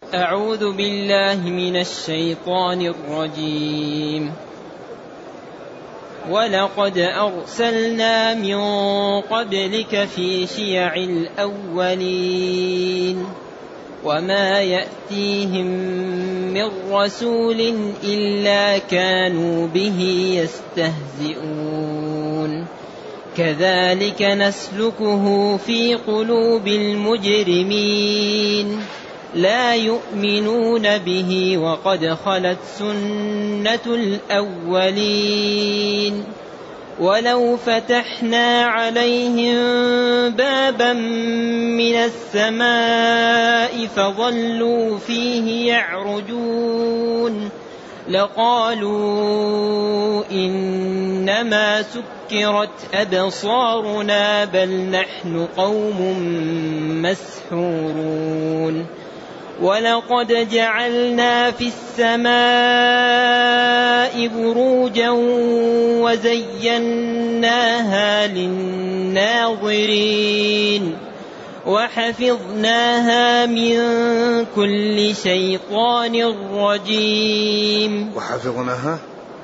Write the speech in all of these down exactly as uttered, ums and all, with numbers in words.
أعوذ بالله من الشيطان الرجيم. ولقد أرسلنا من قبلك في شيع الأولين وما يأتيهم من رسول إلا كانوا به يستهزئون كذلك نسلكه في قلوب المجرمين لا يؤمنون به وقد خلت سنة الأولين ولو فتحنا عليهم بابا من السماء فظلوا فيه يعرجون لقالوا إنما سكرت أبصارنا بل نحن قوم مسحورون ولقد جعلنا في السماء بروجا وزيناها للناظرين وحفظناها من كل شيطان رجيم وحفظناها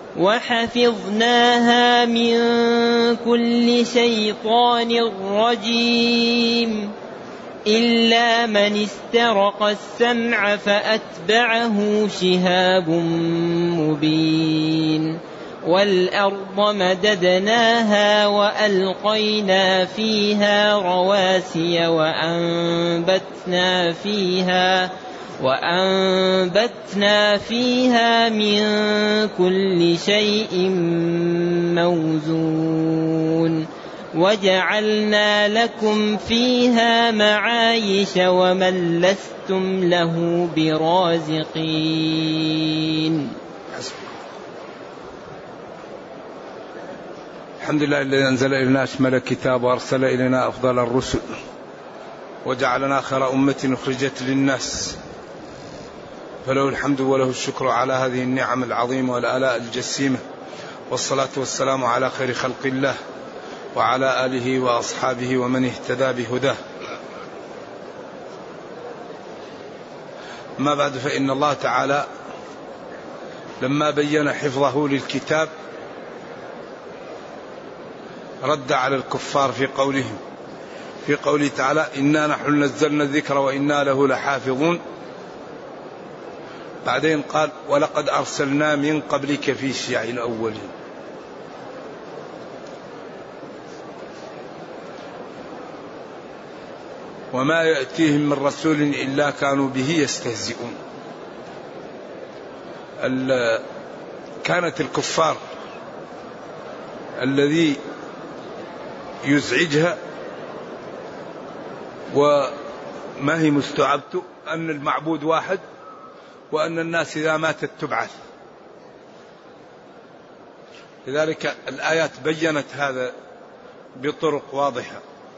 وحفظناها من كل شيطان رجيم إلا من استرق السمع فأتبعه شهاب مبين والأرض مددناها وألقينا فيها رواسي وأنبتنا فيها وأنبتنا فيها من كل شيء موزون وجعلنا لكم فيها معايش ومن لستم له برازقين. الحمد لله الذي أنزل إلينا أشمل الكتاب وأرسل إلينا أفضل الرسل وجعلنا خير أمة أخرجت للناس فله الحمد وله الشكر على هذه النعم العظيمة والآلاء الجسيمة والصلاة والسلام على خير خلق الله وعلى آله وأصحابه ومن اهتدى بهداه. ما بعد فإن الله تعالى لما بين حفظه للكتاب رد على الكفار في قولهم في قوله تعالى إنا نحن نزلنا الذكر وإنا له لحافظون. بعدين قال ولقد أرسلنا من قبلك في شيع الأولين. وما يأتيهم من رسول إلا كانوا به يستهزئون. كانت الكفار الذي يزعجها وما هي مستوعبته أن المعبود واحد وأن الناس إذا ماتت تبعث. لذلك الآيات بيّنت هذا بطرق واضحة.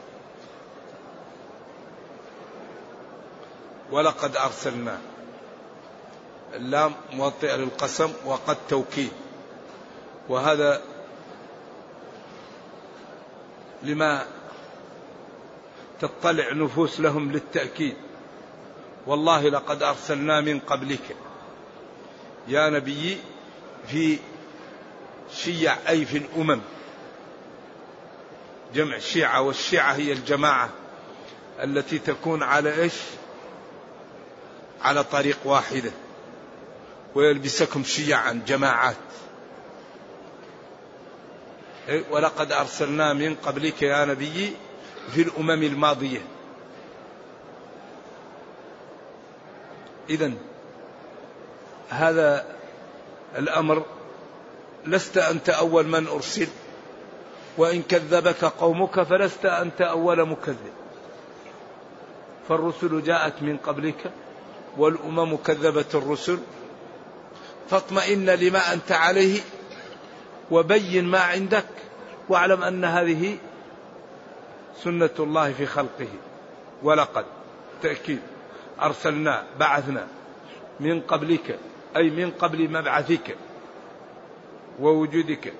ولقد أرسلنا اللام موطئة للقسم وقد توكيد وهذا لما تطلع نفوس لهم للتأكيد. والله لقد أرسلنا من قبلك يا نبي في شيع أي في الأمم جمع شيعة والشيعة هي الجماعة التي تكون على إيش على طريق واحدة ويلبسكم شيعا جماعات. ولقد أرسلنا من قبلك يا نبي في الأمم الماضية. إذن هذا الأمر لست أنت أول من أرسل وإن كذبك قومك فلست أنت أول مكذب. فالرسل جاءت من قبلك والأمم كذبت الرسل فاطمئن لما أنت عليه وبين ما عندك واعلم أن هذه سنة الله في خلقه. ولقد تأكيد أرسلنا بعثنا من قبلك أي من قبل مبعثك ووجودك.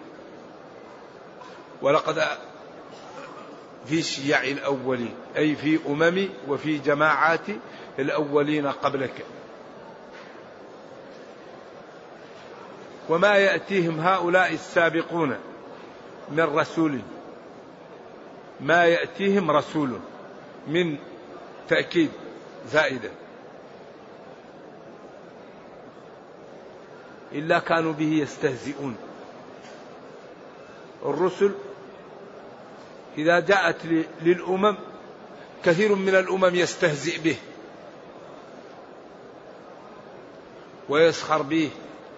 ولقد في شيع الأولين أي في أمم وفي جماعات الأولين قبلك. وما يأتيهم هؤلاء السابقون من رسول، ما يأتيهم رسول من تأكيد زائدة، إلا كانوا به يستهزئون. الرسل إذا جاءت للأمم كثير من الأمم يستهزئ به ويسخر به،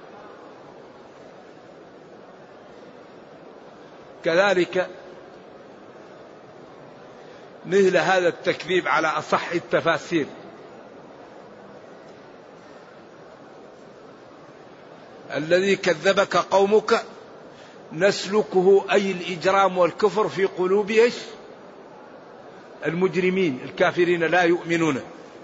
كذلك مثل هذا التكذيب على أصح التفاسير الذي كذبك قومك نسلكه، أي الإجرام والكفر في قلوب إيش؟ المجرمين الكافرين، لا يؤمنون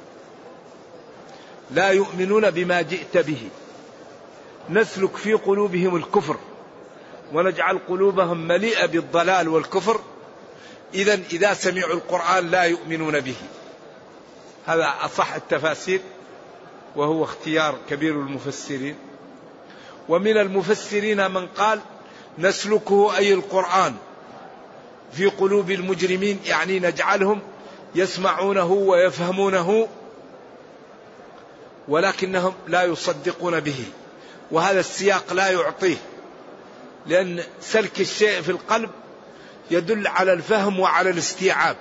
لا يؤمنون بما جئت به، نسلك في قلوبهم الكفر ونجعل قلوبهم مليئة بالضلال والكفر، إذن إذا سمعوا القرآن لا يؤمنون به. هذا أصح التفاسير وهو اختيار كبير المفسرين. ومن المفسرين من قال نسلكه أي القرآن في قلوب المجرمين، يعني نجعلهم يسمعونه ويفهمونه ولكنهم لا يصدقون به، وهذا السياق لا يعطيه، لأن سلك الشيء في القلب يدل على الفهم وعلى الاستيعاب،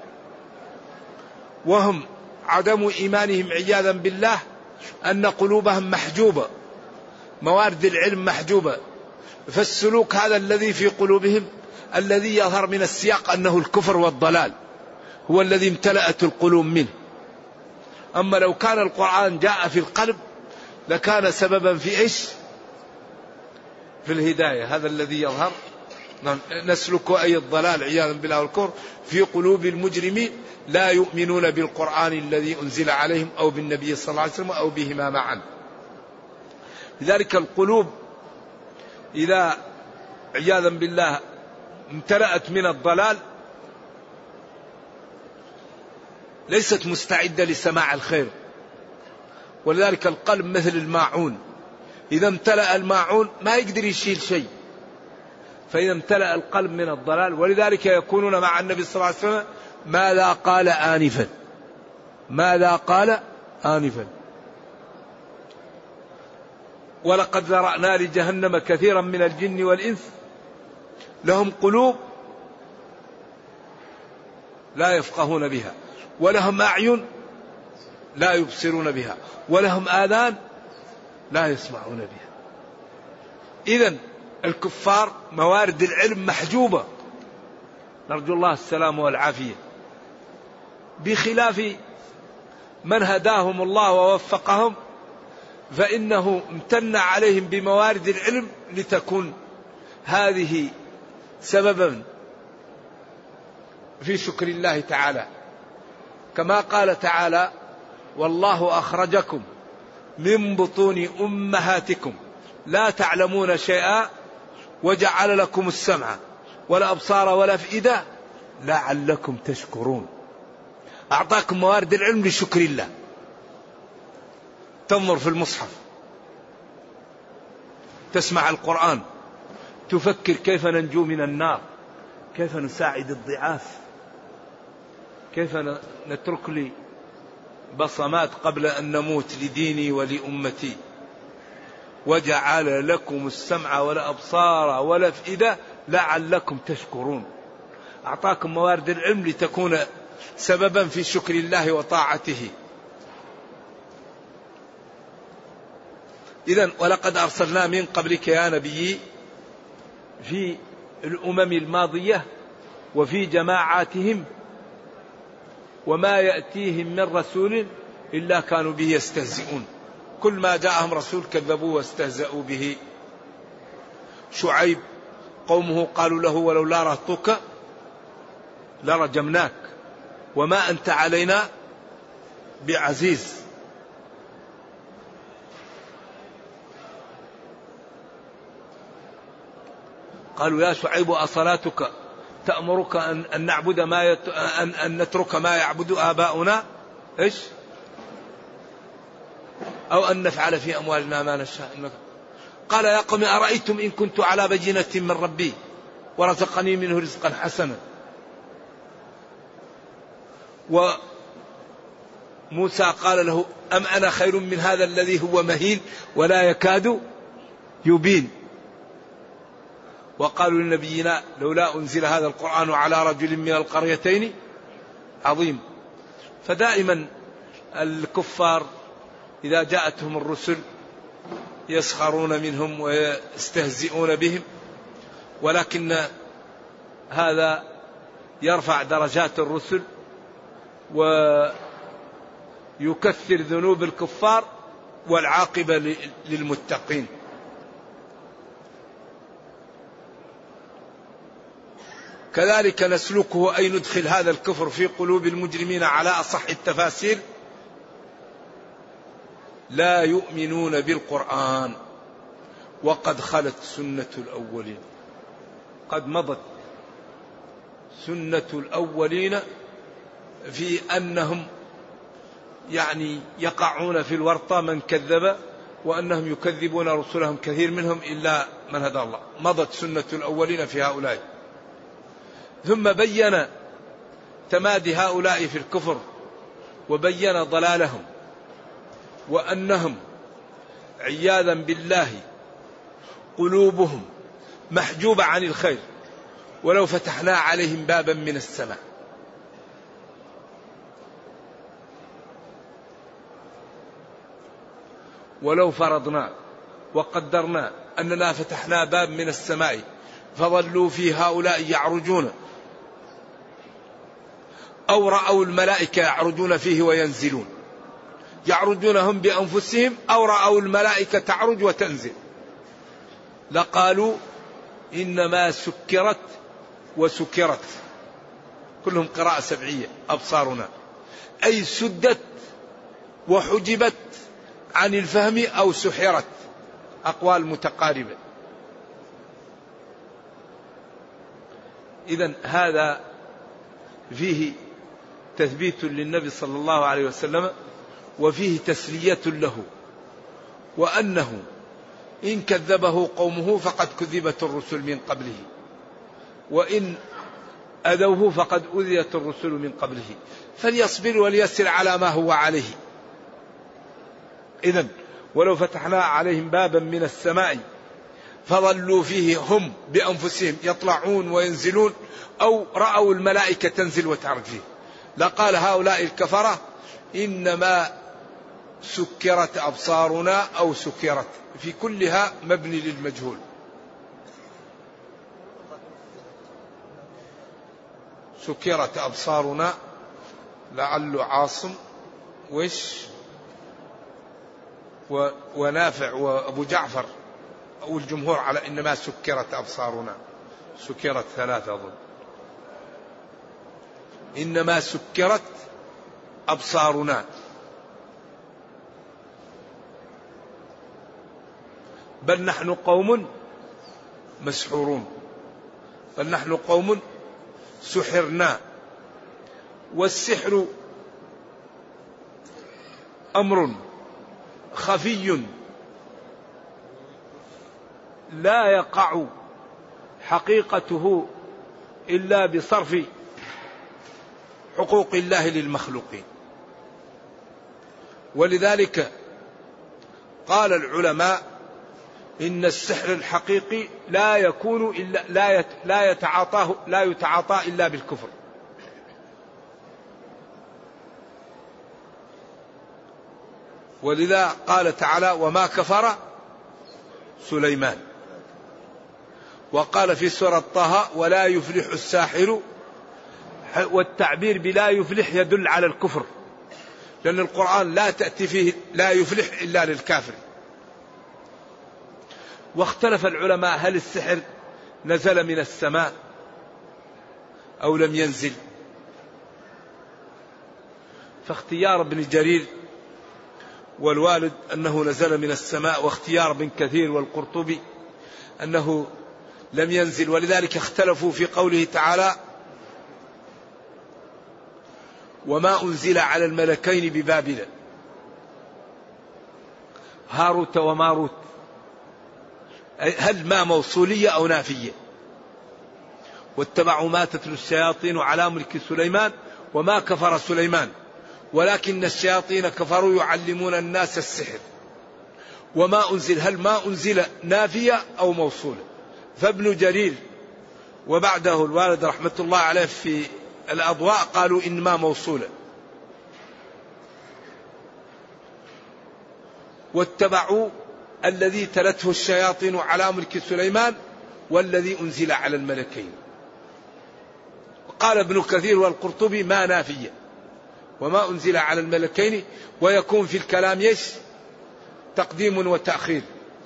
وهم عدم إيمانهم عياذا بالله أن قلوبهم محجوبة، موارد العلم محجوبة، فالسلوك هذا الذي في قلوبهم الذي يظهر من السياق أنه الكفر والضلال هو الذي امتلأت القلوب منه. أما لو كان القرآن جاء في القلب لكان سببا في إيش؟ في الهداية. هذا الذي يظهر. نسلك أي الضلال عياذا بالله والكفر في قلوب المجرمين لا يؤمنون بالقرآن الذي أنزل عليهم أو بالنبي صلى الله عليه وسلم أو بهما معا. لذلك القلوب إذا عياذا بالله امتلأت من الضلال ليست مستعدة لسماع الخير، ولذلك القلب مثل الماعون، إذا امتلأ الماعون ما يقدر يشيل شيء، فإذا امتلأ القلب من الضلال. ولذلك يكونون مع النبي صلى الله عليه وسلم ماذا قال آنفا، ماذا قال آنفا. ولقد ذرأنا لجهنم كثيرا من الجن والإنس لهم قلوب لا يفقهون بها، ولهم أعين لا يبصرون بها، ولهم آذان لا يسمعون بها. إذن الكفار موارد العلم محجوبة، نرجو الله السلام والعافية، بخلاف من هداهم الله ووفقهم فإنه امتن عليهم بموارد العلم لتكون هذه سببا في شكر الله تعالى، كما قال تعالى والله أخرجكم من بطون أمهاتكم لا تعلمون شيئا وجعل لكم السمع والأبصار والأفئدة لعلكم تشكرون. أعطاكم موارد العلم لشكر الله. تنظر في المصحف، تسمع القرآن، تفكر كيف ننجو من النار، كيف نساعد الضعاف، كيف نترك لي بصمات قبل أن نموت لديني ولأمتي. وجعل لكم السمع والأبصار والأفئدة لعلكم تشكرون. أعطاكم موارد العلم لتكون سببا في شكر الله وطاعته. إذن ولقد أرسلنا من قبلك يا نبي في الأمم الماضية وفي جماعاتهم وما يأتيهم من رسول إلا كانوا به يستهزئون. كل ما جاءهم رسول كذبوا واستهزأوا به. شعيب قومه قالوا له ولولا رهطك لرجمناك وما أنت علينا بعزيز. قالوا يا شعيب أصلاتك تأمرك أن, أن نعبد ما يت... أن... أن نترك ما يعبد آباؤنا إيش أو أن نفعل في أموالنا ما نشاء إنك. قال يا قوم أرأيتم إن كنت على بينة من ربي ورزقني منه رزقا حسنا. وموسى قال له أم أنا خير من هذا الذي هو مهين ولا يكاد يبين. وقالوا لنبينا لولا أنزل هذا القرآن على رجل من القريتين عظيم. فدائما الكفار إذا جاءتهم الرسل يسخرون منهم ويستهزئون بهم، ولكن هذا يرفع درجات الرسل ويكثر ذنوب الكفار والعاقبة للمتقين. كذلك نسلكه أي ندخل هذا الكفر في قلوب المجرمين على أصح التفاسير لا يؤمنون بالقرآن وقد خلت سنة الأولين. قد مضت سنة الأولين في أنهم يعني يقعون في الورطة من كذب، وأنهم يكذبون رسلهم كثير منهم إلا من هدى الله. مضت سنة الأولين في هؤلاء. ثم بين تمادي هؤلاء في الكفر وبين ضلالهم وأنهم عياذا بالله قلوبهم محجوبة عن الخير ولو فتحنا عليهم بابا من السماء. ولو فرضنا وقدرنا أننا فتحنا باب من السماء فظلوا في هؤلاء يعرجون أو رأوا الملائكة يعرجون فيه وينزلون، يعرجون هم بأنفسهم أو رأوا الملائكة تعرج وتنزل، لقالوا إنما سكرت وسكرت، كلهم قراءة سبعية أبصارنا، أي سدت وحجبت عن الفهم أو سحرت، أقوال متقاربة. إذن هذا فيه تثبيت للنبي صلى الله عليه وسلم، وفيه تسلية له، وأنه إن كذبه قومه فقد كذبت الرسل من قبله، وإن أذوه فقد أذيت الرسل من قبله، فليصبر وليسر على ما هو عليه. إذن ولو فتحنا عليهم بابا من السماء فظلوا فيه هم بأنفسهم يطلعون وينزلون أو رأوا الملائكة تنزل وتعرج فيه، لقال هؤلاء الكفرة إنما سكرت أبصارنا أو سكرت، في كلها مبني للمجهول. سكرت أبصارنا لعل عاصم وش ونافع وأبو جعفر أو الجمهور على إنما سكرت أبصارنا، سكرت ثلاثة أظن، إنما سكرت أبصارنا. بل نحن قوم مسحورون، بل نحن قوم سحرنا. والسحر أمر خفي لا يقع حقيقته إلا بصرف حقوق الله للمخلوقين. ولذلك قال العلماء إن السحر الحقيقي لا يكون إلا لا لا يتعاطاه لا يتعاطى إلا بالكفر. ولذا قال تعالى وما كفر سليمان. وقال في سورة طه ولا يفلح الساحر، والتعبير بلا يفلح يدل على الكفر، لأن القرآن لا تأتي فيه لا يفلح إلا للكافر. واختلف العلماء هل السحر نزل من السماء أو لم ينزل، فاختيار ابن جرير والوالد أنه نزل من السماء، واختيار ابن كثير والقرطبي أنه لم ينزل. ولذلك اختلفوا في قوله تعالى وما أنزل على الملكين ببابل هاروت وماروت، هل ما موصولية أو نافية. واتبعوا ما تتلو الشياطين على ملك سليمان وما كفر سليمان ولكن الشياطين كفروا يعلمون الناس السحر وما أنزل. هل ما أنزل نافية أو موصولة؟ فابن جرير وبعده الوالد رحمة الله عليه في الأضواء قالوا إنما موصولة. واتبعوا الذي تلته الشياطين على ملك سليمان والذي أنزل على الملكين. قال ابن كثير والقرطبي ما نافية وما أنزل على الملكين، ويكون في الكلام يش تقديم وتأخير.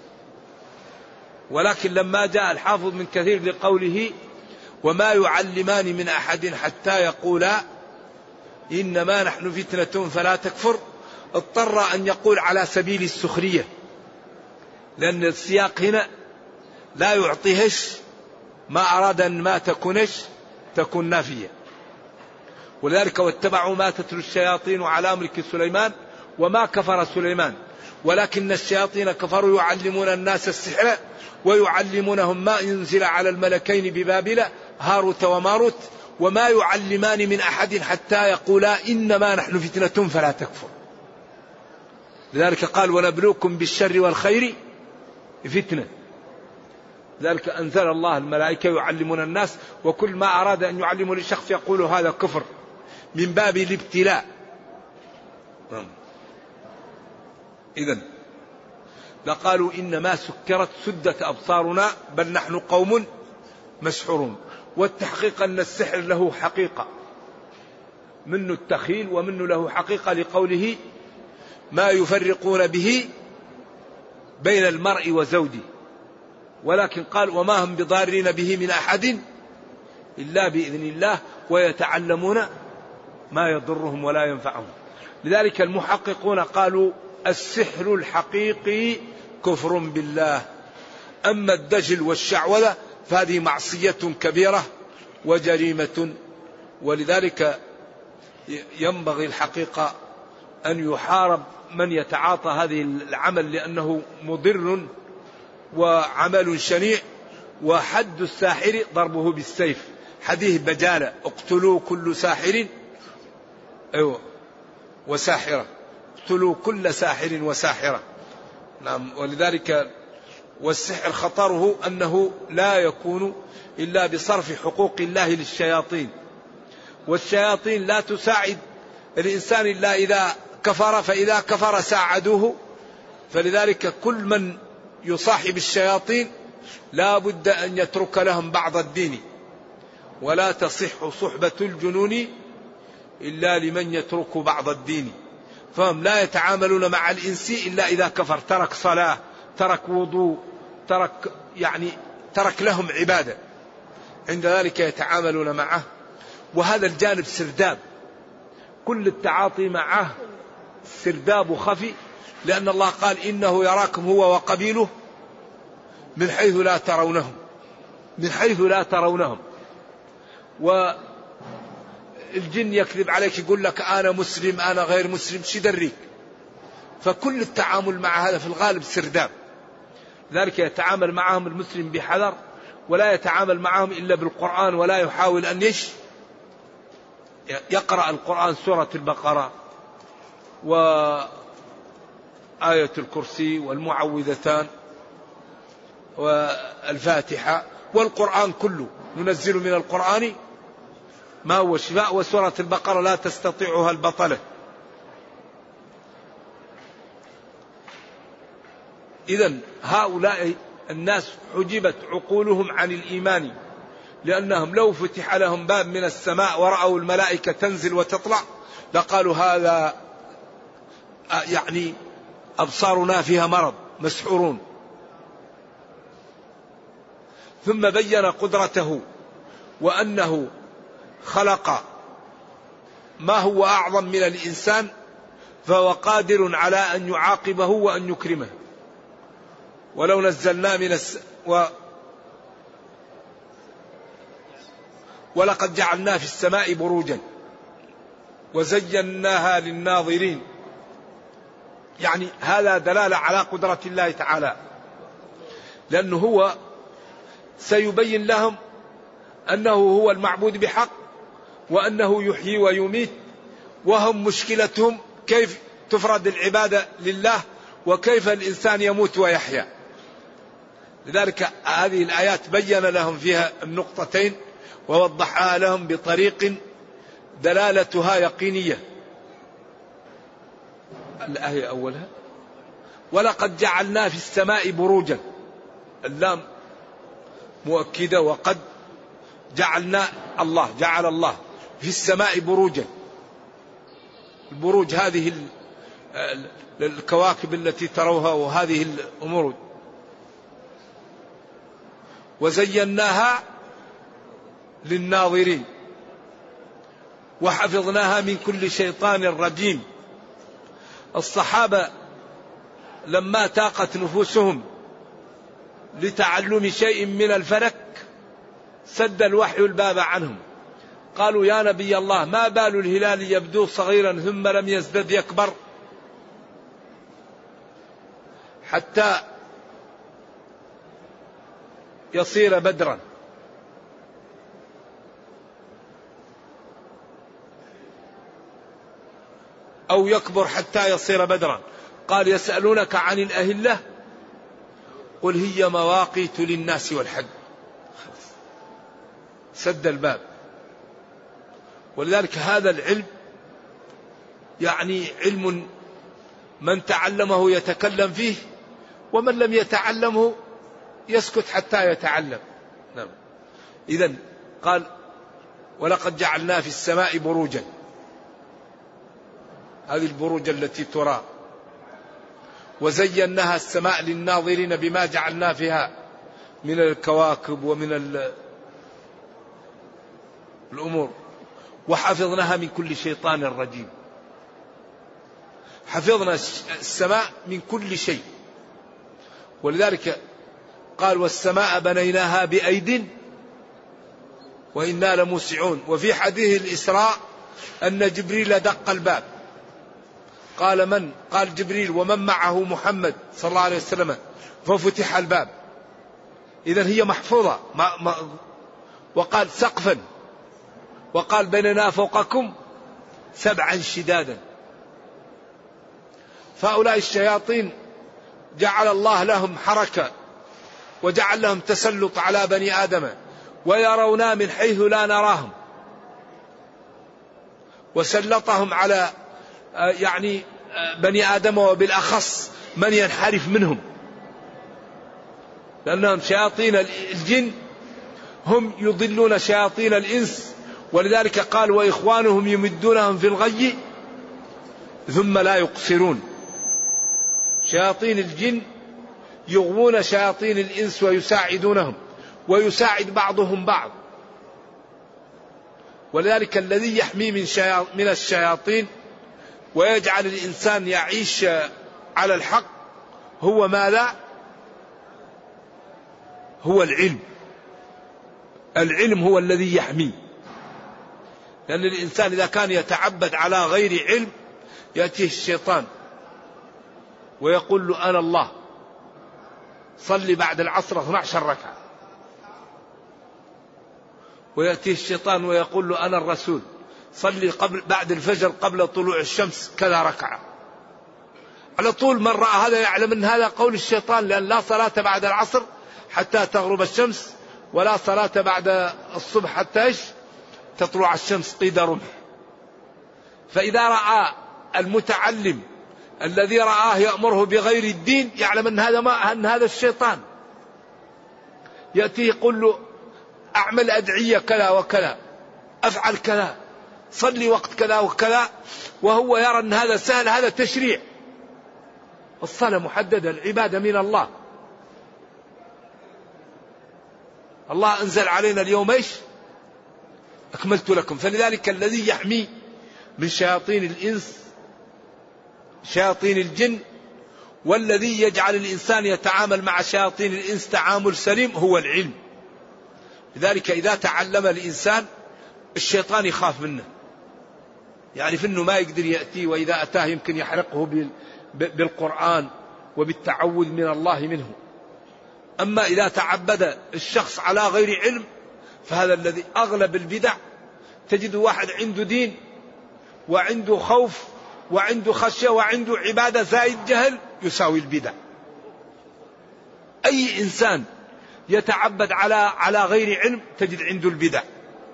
ولكن لما جاء الحافظ من كثير لقوله وما يعلمان من أحد حتى يقولا إنما نحن فتنة فلا تكفر، اضطر أن يقول على سبيل السخرية، لأن السياق هنا لا يعطيهش ما أراد أن ما تكونش تكون نافية. ولذلك واتبعوا ما تتلو الشياطين على ملك سليمان وما كفر سليمان ولكن الشياطين كفروا يعلمون الناس السحر ويعلمونهم ما ينزل على الملكين ببابل هاروت وماروت وما يعلمان من أحد حتى يقولا إنما نحن فتنة فلا تكفر. لذلك قال ونبلوكم بالشر والخير فتنة. لذلك أنزل الله الملائكة يعلمون الناس، وكل ما أراد أن يعلمه لشخص يقول هذا كفر من باب الابتلاء. إذن لقالوا إنما سكرت سدت أبصارنا بل نحن قوم مسحورون. والتحقيق أن السحر له حقيقة، منه التخيل ومنه له حقيقة لقوله ما يفرقون به بين المرء وزوجه. ولكن قال وما هم بضارين به من أحد إلا بإذن الله ويتعلمون ما يضرهم ولا ينفعهم. لذلك المحققون قالوا السحر الحقيقي كفر بالله، أما الدجل والشعوذة فهذه معصية كبيرة وجريمة. ولذلك ينبغي الحقيقة أن يحارب من يتعاطى هذه العمل لأنه مضر وعمل شنيع. وحد الساحر ضربه بالسيف، حديث بجالة اقتلوا كل ساحر أيوة وساحرة، اقتلوا كل ساحر وساحرة. نعم. ولذلك والسحر خطره أنه لا يكون إلا بصرف حقوق الله للشياطين، والشياطين لا تساعد الإنسان إلا إذا كفر، فإذا كفر ساعدوه. فلذلك كل من يصاحب الشياطين لا بد أن يترك لهم بعض الدين، ولا تصح صحبة الجنون إلا لمن يترك بعض الدين. فهم لا يتعاملون مع الإنس إلا إذا كفر، ترك صلاة، ترك وضوء، ترك يعني ترك لهم عبادة، عند ذلك يتعاملون معه. وهذا الجانب سرداب، كل التعاطي معه سرداب خفي، لأن الله قال إنه يراكم هو وقبيله من حيث لا ترونهم، من حيث لا ترونهم. والجن يكذب عليك يقول لك أنا مسلم أنا غير مسلم، شي دريك. فكل التعامل مع هذا في الغالب سرداب. ذلك يتعامل معهم المسلم بحذر، ولا يتعامل معهم إلا بالقرآن، ولا يحاول أن يش يقرأ القرآن سورة البقرة وآية الكرسي والمعوذتان والفاتحة والقرآن كله. ننزل من القرآن ما هو شفاء، وسورة البقرة لا تستطيعها البطلة. إذن هؤلاء الناس حجبت عقولهم عن الإيمان، لأنهم لو فتح لهم باب من السماء ورأوا الملائكة تنزل وتطلع لقالوا هذا يعني أبصارنا فيها مرض، مسحورون. ثم بين قدرته وأنه خلق ما هو أعظم من الإنسان، فهو قادر على أن يعاقبه وأن يكرمه. ولو نزلنا من الس... و... ولقد جعلنا في السماء بروجا وزيناها للناظرين. يعني هذا دلالة على قدرة الله تعالى. لأنه هو سيبين لهم أنه هو المعبود بحق وأنه يحيي ويميت، وهم مشكلتهم كيف تفرد العبادة لله وكيف الإنسان يموت ويحيا. لذلك هذه الآيات بين لهم فيها النقطتين ووضحها لهم بطريق دلالتها يقينية. الآية أولها ولقد جعلنا في السماء بروجا، اللام مؤكدة، وقد جعلنا الله جعل الله في السماء بروجا. البروج هذه الكواكب التي تروها وهذه الأمور، وزيناها للناظرين وحفظناها من كل شيطان رجيم. الصحابة لما تاقت نفوسهم لتعلم شيء من الفلك سد الوحي الباب عنهم، قالوا يا نبي الله ما بال الهلال يبدو صغيرا ثم لم يزدد يكبر حتى يصير بدرا. أو يكبر حتى يصير بدرا. قال يسألونك عن الأهلة قل هي مواقيت للناس والحج. سد الباب. ولذلك هذا العلم يعني علم من تعلمه يتكلم فيه، ومن لم يتعلمه يسكت حتى يتعلم. نعم. إذن قال ولقد جعلنا في السماء بروجا، هذه البروج التي ترى، وزيناها السماء للناظرين بما جعلنا فيها من الكواكب ومن الأمور، وحفظناها من كل شيطان رجيم. حفظنا السماء من كل شيء. ولذلك قال والسماء بنيناها بأيد وإنا لموسعون. وفي حديث الإسراء أن جبريل دق الباب، قال من؟ قال جبريل ومن معه محمد صلى الله عليه وسلم، ففتح الباب. إذن هي محفوظة. ما ما وقال سقفا، وقال بيننا فوقكم سبعا شدادا. فهؤلاء الشياطين جعل الله لهم حركة وجعل لهم تسلط على بني آدم، ويرونا من حيث لا نراهم، وسلطهم على يعني بني آدم، وبالأخص من ينحرف منهم، لأنهم شياطين الجن هم يضلون شياطين الإنس. ولذلك قال وإخوانهم يمدونهم في الغي ثم لا يقصرون. شياطين الجن يغوون شياطين الإنس ويساعدونهم، ويساعد بعضهم بعض. ولذلك الذي يحمي من, من الشياطين ويجعل الإنسان يعيش على الحق هو ماذا؟ هو العلم. العلم هو الذي يحمي. لأن الإنسان إذا كان يتعبد على غير علم يأتيه الشيطان ويقول له أنا الله، صلي بعد العصر اثنتي عشرة ركعة. ويأتيه الشيطان ويقول له أنا الرسول، صلي قبل بعد الفجر قبل طلوع الشمس كذا ركعة. على طول من رأى هذا يعلم أن هذا قول الشيطان، لأن لا صلاة بعد العصر حتى تغرب الشمس، ولا صلاة بعد الصبح حتى إيش تطلع الشمس قيد رمح. فإذا رأى المتعلم الذي رآه يأمره بغير الدين يعلم أن هذا ما أن هذا الشيطان. يأتي يقول له أعمل أدعية كذا وكذا، أفعل كذا، صلي وقت كذا وكذا، وهو يرى أن هذا سهل، هذا تشريع. الصلاة محددة، العبادة من الله. الله أنزل علينا اليوم إيش؟ أكملت لكم. فلذلك الذي يحمي من شياطين الإنس شياطين الجن، والذي يجعل الإنسان يتعامل مع شياطين الإنس تعامل سليم هو العلم. لذلك إذا تعلم الإنسان الشيطان يخاف منه، يعرف أنه ما يقدر يأتي، وإذا أتاه يمكن يحرقه بالقرآن وبالتعوذ من الله منه. أما إذا تعبد الشخص على غير علم فهذا الذي أغلب البدع. تجد واحد عنده دين وعنده خوف وعنده خشية وعنده عبادة زائد جهل يساوي البدع. أي إنسان يتعبد على على غير علم تجد عنده البدع،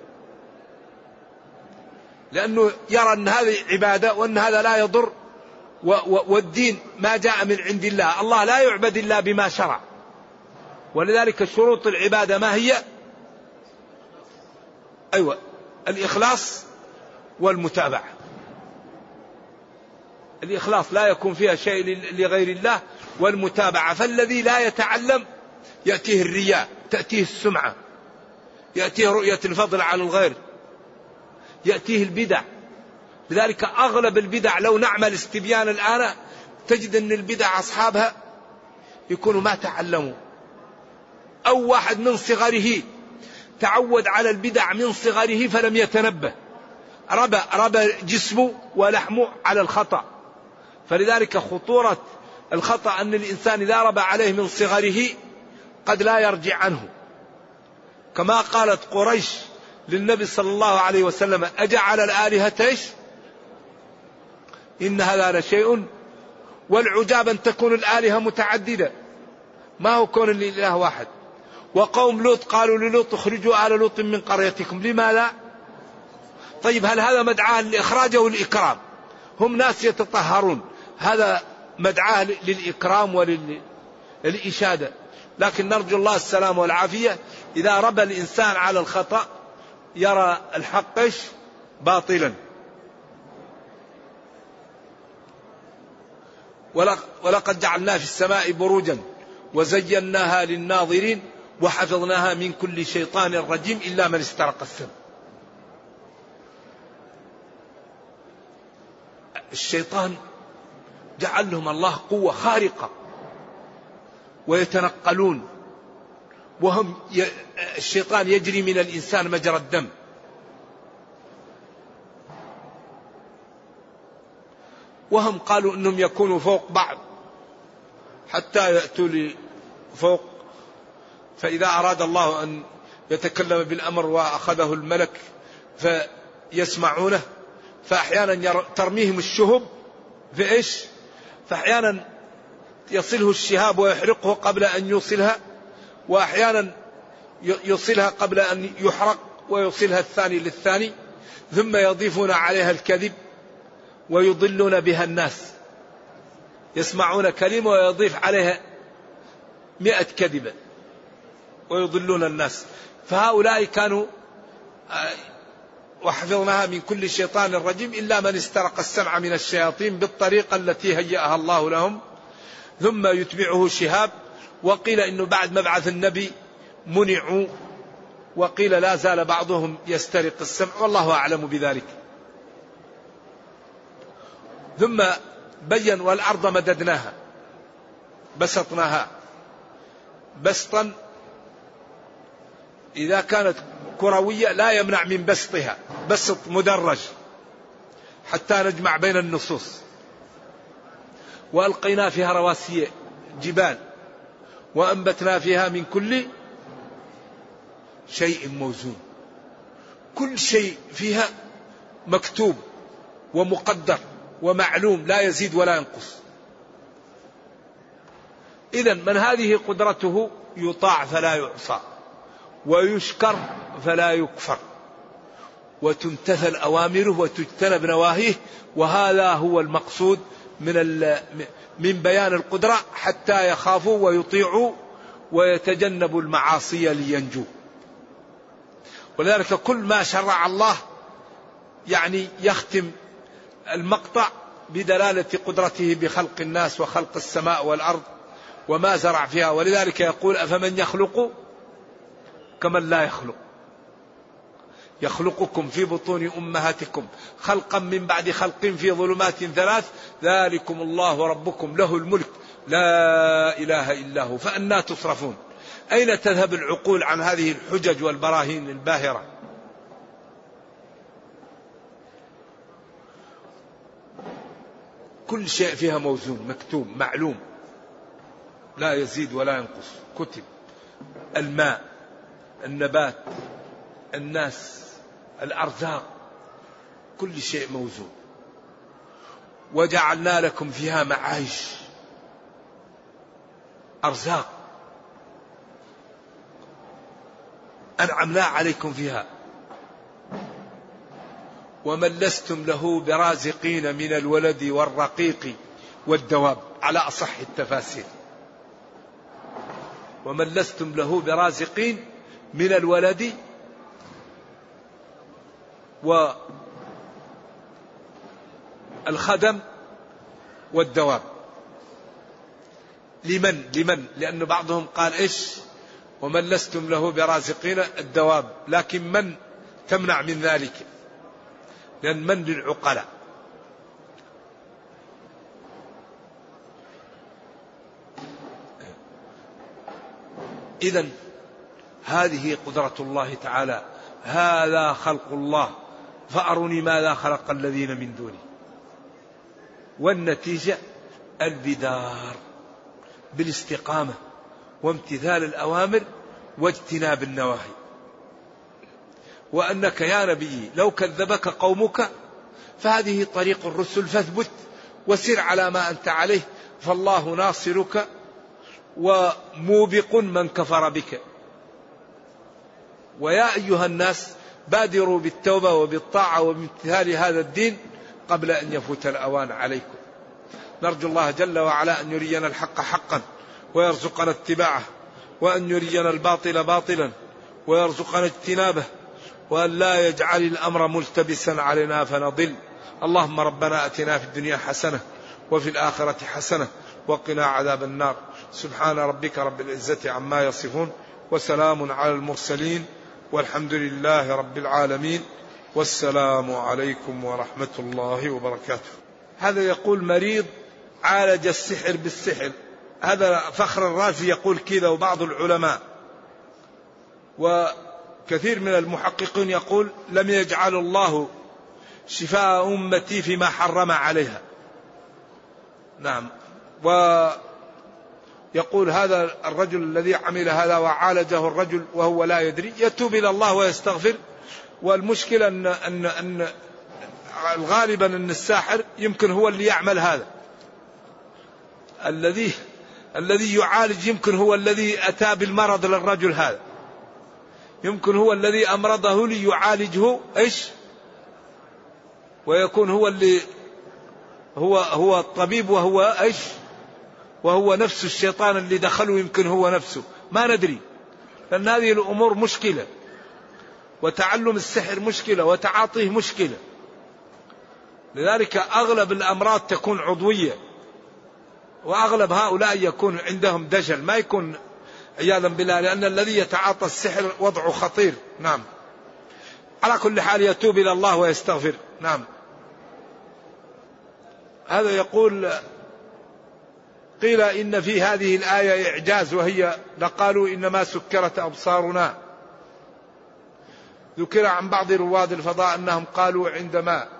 لأنه يرى أن هذه عبادة وأن هذا لا يضر، والدين ما جاء من عند الله، الله لا يعبد إلا بما شرع. ولذلك شروط العبادة ما هي؟ أيوة، الإخلاص والمتابعة. الإخلاص لا يكون فيها شيء لغير الله، والمتابعة. فالذي لا يتعلم يأتيه الرياء، تأتيه السمعة، يأتيه رؤية الفضل على الغير، يأتيه البدع. لذلك أغلب البدع لو نعمل استبيان الآن تجد أن البدع أصحابها يكونوا ما تعلموا، أو واحد من صغره تعود على البدع من صغره فلم يتنبه، ربى ربى جسمه ولحمه على الخطأ. فلذلك خطورة الخطأ أن الإنسان إذا ربى عليه من صغره قد لا يرجع عنه. كما قالت قريش للنبي صلى الله عليه وسلم: أجعل الآلهة إيش؟ إن هذا لشيء، والعجاب أن تكون الآلهة متعددة، ما هو كون الإله واحد. وقوم لوط قالوا للوط: اخرجوا آل لوط من قريتكم. لماذا؟ طيب هل هذا مدعاه للإخراج أو الإكرام؟ هم ناس يتطهرون، هذا مدعاه للإكرام وللإشادة. لكن نرجو الله السلام والعافية. إذا ربى الإنسان على الخطأ يرى الحق باطلا. ولقد جعلنا في السماء بروجا وزيناها للناظرين وحفظناها من كل شيطان رجيم إلا من استرق السمع. الشيطان جعل لهم الله قوة خارقة ويتنقلون، وهم ي... الشيطان يجري من الإنسان مجرى الدم. وهم قالوا أنهم يكونوا فوق بعض حتى يأتوا لفوق، فإذا أراد الله أن يتكلم بالأمر وأخذه الملك فيسمعونه، فأحيانا ترميهم الشهب في إيش؟ فأحيانا يصله الشهاب ويحرقه قبل أن يوصلها، وأحيانا يوصلها قبل أن يحرق ويوصلها الثاني للثاني، ثم يضيفون عليها الكذب ويضلون بها الناس. يسمعون كلمة ويضيف عليها مئة كذبة ويضلون الناس. فهؤلاء كانوا وحفظناها من كل شيطان رجيم إلا من استرق السمع من الشياطين بالطريقة التي هيأها الله لهم، ثم يتبعه شهاب. وقيل إنه بعد مبعث النبي منعوا، وقيل لا زال بعضهم يسترق السمع، والله أعلم بذلك. ثم بين: والأرض مددناها بسطناها بسطا. إذا كانت كروية لا يمنع من بسطها بسط مدرج حتى نجمع بين النصوص. وألقينا فيها رواسي جبال وأنبتنا فيها من كل شيء موزون. كل شيء فيها مكتوب ومقدر ومعلوم، لا يزيد ولا ينقص. إذن من هذه قدرته يطاع فلا يعصى، ويشكر فلا يكفر، وتمتثل أوامره وتجتنب نواهيه. وهذا هو المقصود من من بيان القدرة، حتى يخافوا ويطيعوا ويتجنبوا المعاصي لينجوا. ولذلك كل ما شرع الله يعني يختم المقطع بدلالة قدرته بخلق الناس وخلق السماء والأرض وما زرع فيها. ولذلك يقول: أفمن يخلق كمن لا يخلق، يخلقكم في بطون أمهاتكم خلقا من بعد خلق في ظلمات ثلاث ذلكم الله ربكم له الملك لا إله إلا هو فأنى تصرفون. أين تذهب العقول عن هذه الحجج والبراهين الباهرة؟ كل شيء فيها موزون مكتوب معلوم. لا يزيد ولا ينقص، كتب. الماء، النبات، الناس، الأرزاق، كل شيء موزون. وجعلنا لكم فيها معايش، أرزاق أنعمنا عليكم فيها. ومن لستم له برازقين من الولد والرقيق والدواب، على أصح التفاسير. ومن لستم له برازقين من الولد والخدم والدواب. لمن لمن لأن بعضهم قال إيش ومن لستم له برازقين الدواب، لكن من تمنع من ذلك، لأن من للعقلاء. إذن هذه قدرة الله تعالى، هذا خلق الله، فأروني ماذا خلق الذين من دونه. والنتيجة البدار بالاستقامة وامتثال الأوامر واجتناب النواهي. وأنك يا نبي لو كذبك قومك فهذه طريق الرسل، فاثبت وسر على ما أنت عليه، فالله ناصرك وموبق من كفر بك. ويا أيها الناس بادروا بالتوبة وبالطاعة وبامتثال هذا الدين قبل أن يفوت الأوان عليكم. نرجو الله جل وعلا أن يرينا الحق حقا ويرزقنا اتباعه، وأن يرينا الباطل باطلا ويرزقنا اجتنابه، وأن لا يجعل الأمر ملتبسا علينا فنضل. اللهم ربنا أتنا في الدنيا حسنة وفي الآخرة حسنة وقنا عذاب النار. سبحان ربك رب العزة عما يصفون، وسلام على المرسلين، والحمد لله رب العالمين، والسلام عليكم ورحمة الله وبركاته. هذا يقول مريض عالج السحر بالسحر، هذا فخر الرازي يقول كذا، وبعض العلماء وكثير من المحققين يقول لم يجعل الله شفاء أمتي فيما حرم عليها. نعم. ويقول هذا الرجل الذي عمل هذا وعالجه الرجل وهو لا يدري يتوب إلى الله ويستغفر. والمشكلة أن, أن, أن غالبا أن الساحر يمكن هو اللي يعمل هذا، الذي الذي يعالج يمكن هو الذي أتى بالمرض للرجل هذا، يمكن هو الذي أمرضه ليعالجه إيش، ويكون هو اللي هو هو الطبيب، وهو إيش، وهو نفس الشيطان اللي دخله، يمكن هو نفسه، ما ندري. لأن هذه الأمور مشكلة، وتعلم السحر مشكلة، وتعاطيه مشكلة. لذلك أغلب الأمراض تكون عضوية، وأغلب هؤلاء يكون عندهم دجل، ما يكون عياذا بالله، لأن الذي يتعاطى السحر وضعه خطير. نعم. على كل حال يتوب إلى الله ويستغفر. نعم. هذا يقول قيل إن في هذه الآية إعجاز، وهي لقالوا إنما سكرت أبصارنا. ذكر عن بعض رواد الفضاء أنهم قالوا عندما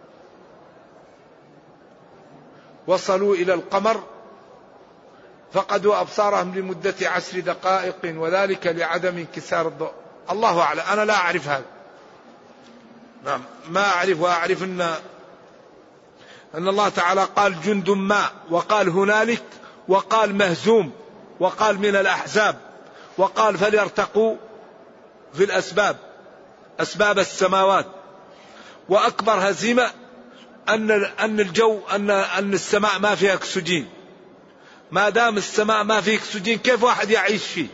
وصلوا إلى القمر فقدوا أبصارهم لمدة عشر دقائق، وذلك لعدم انكسار الضوء. الله أعلم، أنا لا أعرف هذا. نعم، ما أعرف. وأعرف أن أن الله تعالى قال جند ما، وقال هنالك، وقال مهزوم، وقال من الأحزاب، وقال فليرتقوا في الأسباب، أسباب السماوات. وأكبر هزيمة أن أن الجو أن أن السماء ما فيها أكسجين. ما دام السماء ما فيه أكسجين كيف واحد يعيش فيه؟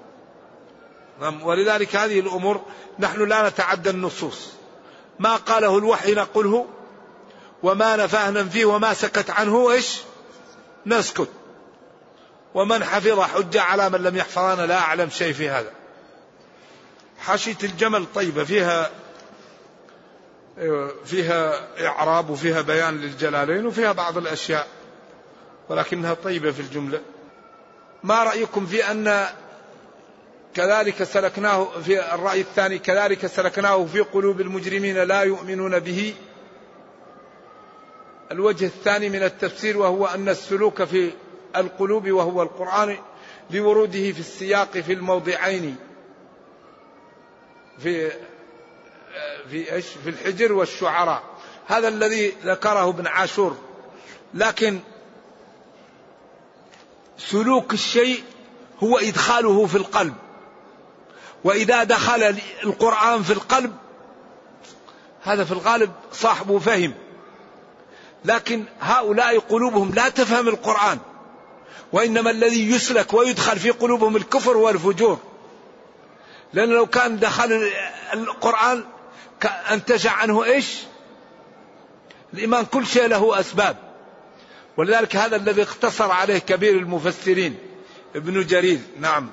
ولذلك هذه الأمور نحن لا نتعدى النصوص. ما قاله الوحي نقوله، وما نفاه فيه، وما سكت عنه إيش نسكت. ومن حفظ حجة على من لم يحفظ. أنا لا أعلم شيء في هذا. حاشية الجمل طيبة، فيها فيها إعراب وفيها بيان للجلالين وفيها بعض الأشياء، ولكنها طيبة في الجملة. ما رأيكم في أن كذلك سلكناه، في الرأي الثاني كذلك سلكناه في قلوب المجرمين لا يؤمنون به؟ الوجه الثاني من التفسير وهو أن السلوك في القلوب وهو القرآن لوروده في السياق في الموضعين في في ايش في الحجر والشعراء. هذا الذي ذكره ابن عاشور. لكن سلوك الشيء هو إدخاله في القلب، وإذا دخل القرآن في القلب هذا في الغالب صاحبه فهم. لكن هؤلاء قلوبهم لا تفهم القرآن، وإنما الذي يسلك ويدخل في قلوبهم الكفر والفجور. لأن لو كان دخل القرآن انتج عنه إيش؟ الإيمان. كل شيء له أسباب. ولذلك هذا الذي اختصر عليه كبير المفسرين ابن جرير. نعم.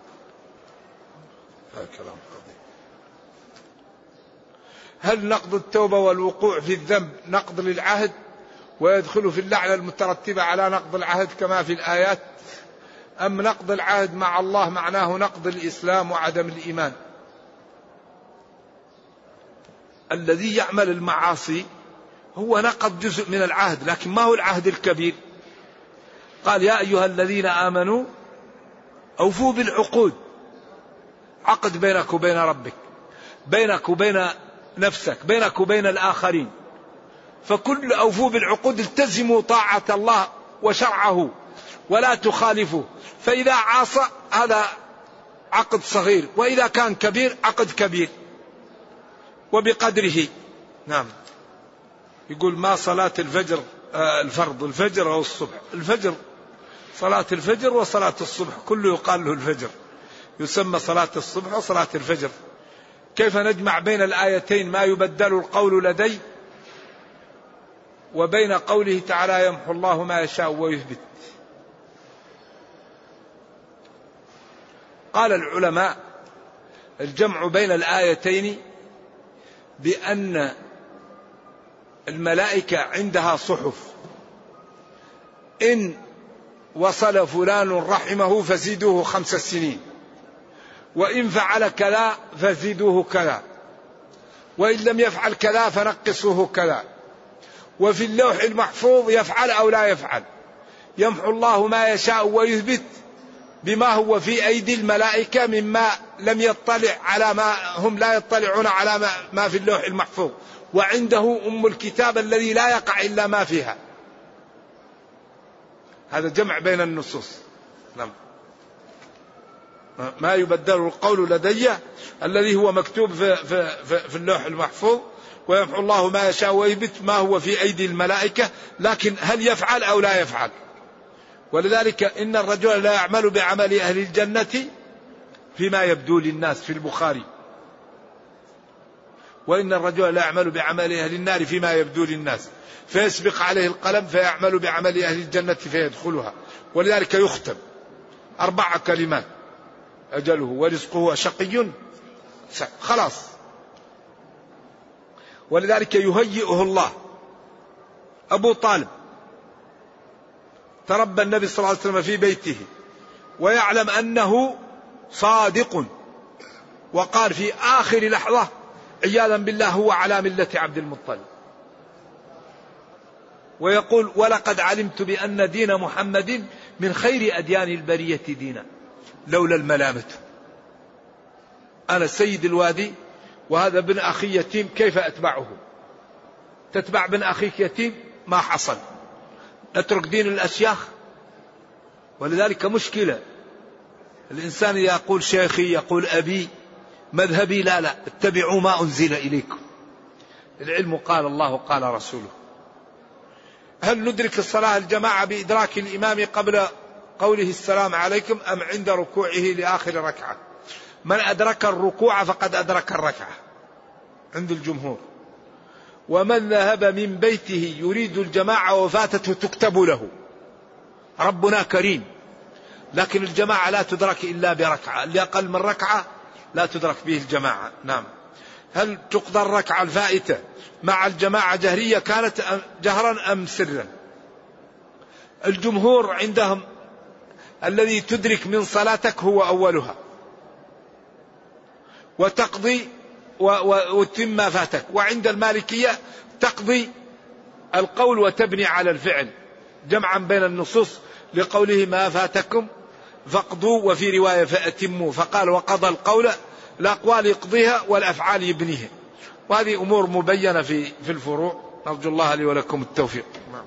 هل نقض التوبة والوقوع في الذنب نقض للعهد ويدخل في اللعنة المترتبة على نقض العهد كما في الآيات، أم نقض العهد مع الله معناه نقض الإسلام وعدم الإيمان؟ الذي يعمل المعاصي هو نقض جزء من العهد، لكن ما هو العهد الكبير. قال يا أيها الذين آمنوا أوفوا بالعقود. عقد بينك وبين ربك، بينك وبين نفسك، بينك وبين الآخرين. فكل أوفوا بالعقود، التزموا طاعة الله وشرعه ولا تخالفوا. فإذا عاصى هذا عقد صغير، وإذا كان كبير عقد كبير وبقدره. نعم. يقول ما صلاة الفجر آه الفرض الفجر أو الصبح؟ الفجر صلاة الفجر وصلاة الصبح كله يقال له الفجر، يسمى صلاة الصبح وصلاة الفجر. كيف نجمع بين الآيتين ما يبدل القول لدي وبين قوله تعالى يمحو الله ما يشاء ويثبت؟ قال العلماء الجمع بين الآيتين بأن الملائكة عندها صحف، إن وصل فلان رحمه فزيدوه خمس سنين، وإن فعل كذا فزيدوه كذا، وإن لم يفعل كذا فنقصوه كذا. وفي اللوح المحفوظ يفعل أو لا يفعل. يمحو الله ما يشاء ويثبت بما هو في أيدي الملائكة مما لم يطلع على ما هم لا يطلعون على ما, ما في اللوح المحفوظ. وعنده أم الكتاب الذي لا يقع إلا ما فيها. هذا جمع بين النصوص. نعم. ما يبدل القول لدي الذي هو مكتوب في, في, في اللوح المحفوظ، ويمحو الله ما يشاء ويثبت ما هو في أيدي الملائكة. لكن هل يفعل أو لا يفعل؟ ولذلك إن الرجل لا يعمل بعمل أهل الجنة فيما يبدو للناس في البخاري، وإن الرجل لا يعمل بعمل أهل النار فيما يبدو للناس، فيسبق عليه القلم فيعمل بعمل أهل الجنة فيدخلها. ولذلك يختم أربع كلمات: أجله ورزقه شقي خلاص. ولذلك يهيئه الله. أبو طالب تربى النبي صلى الله عليه وسلم في بيته ويعلم أنه صادق، وقال في آخر لحظة عياذا بالله هو على ملة عبد المطلب، ويقول ولقد علمت بأن دين محمد من خير أديان البرية دينا لولا الملامة. أنا سيد الوادي وهذا ابن أخي يتيم، كيف أتبعه؟ تتبع ابن أخيك يتيم؟ ما حصل. نترك دين الأشياخ؟ ولذلك مشكلة الإنسان يقول شيخي، يقول أبي، مذهبي، لا لا، اتبعوا ما أنزل إليكم. العلم قال الله قال رسوله. هل ندرك الصلاة الجماعة بإدراك الإمام قبل قوله السلام عليكم أم عند ركوعه لآخر ركعة؟ من أدرك الركوع فقد أدرك الركعة عند الجمهور. ومن ذهب من بيته يريد الجماعة وفاتته تكتب له. ربنا كريم، لكن الجماعة لا تدرك إلا بركعة، اللي أقل من ركعة لا تدرك به الجماعة. نعم. هل تقضى الركعة الفائتة مع الجماعة جهرية كانت جهرا أم سرا؟ الجمهور عندهم الذي تدرك من صلاتك هو أولها، وتقضي وتتم ما فاتك. وعند المالكية تقضي القول وتبني على الفعل، جمعا بين النصوص لقوله ما فاتكم فاقضوا، وفي رواية فأتموا، فقال وقضى القول، الأقوال يقضيها والأفعال يبنيها، وهذه أمور مبينة في في الفروع. نرجو الله لي ولكم التوفيق.